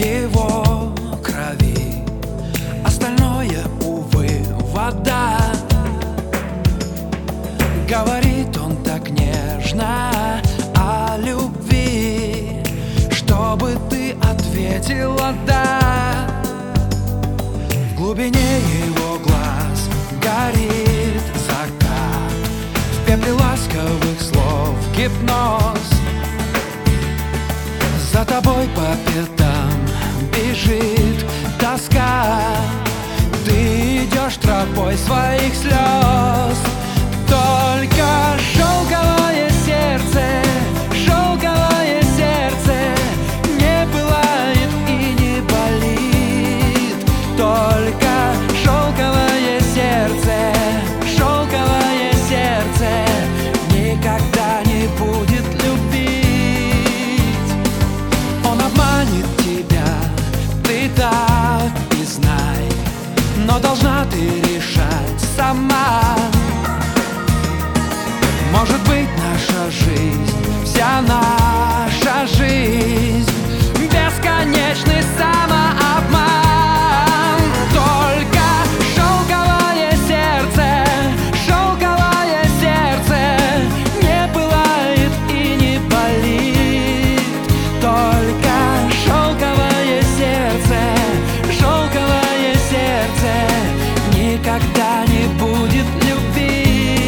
его крови, остальное, увы, вода. Говорит он так нежно о любви, чтобы ты ответила «да». В глубине его глаз горит закат, в пепле ласковых слов гипноз. За тобой по пятам бежит тоска, ты идешь тропой своих слез. Только шелковое сердце не пылает и не болит. Только шелковое сердце никогда не будет любить. Он обманет тебя, ты так и знай, но должна ты решать сама. Может быть, наша жизнь, вся наша жизнь — бесконечный самообман. Только шелковое сердце не пылает и не болит. Только шелковое сердце никогда не будет любить.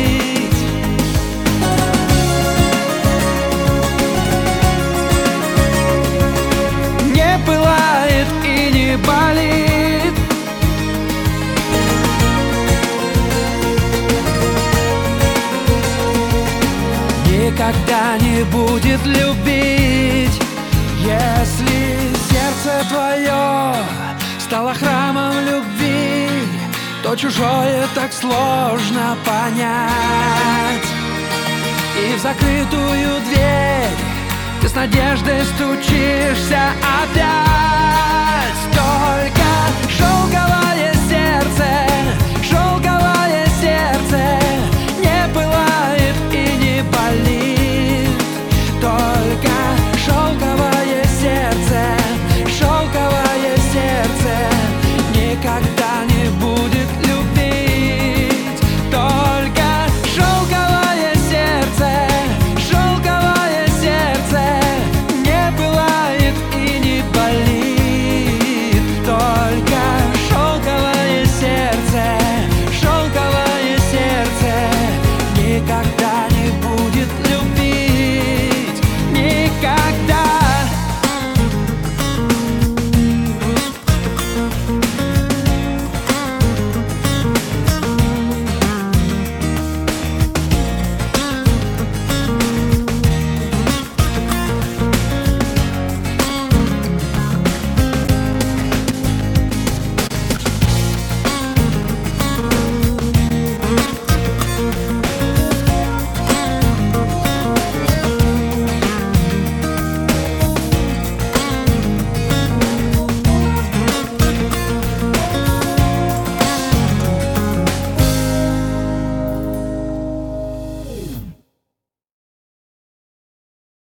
Пылает и не болит. Никогда не будет любить. Если сердце твое стало храмом любви, то чужое так сложно понять. И в закрытую дверь ты с надеждой стучишься опять.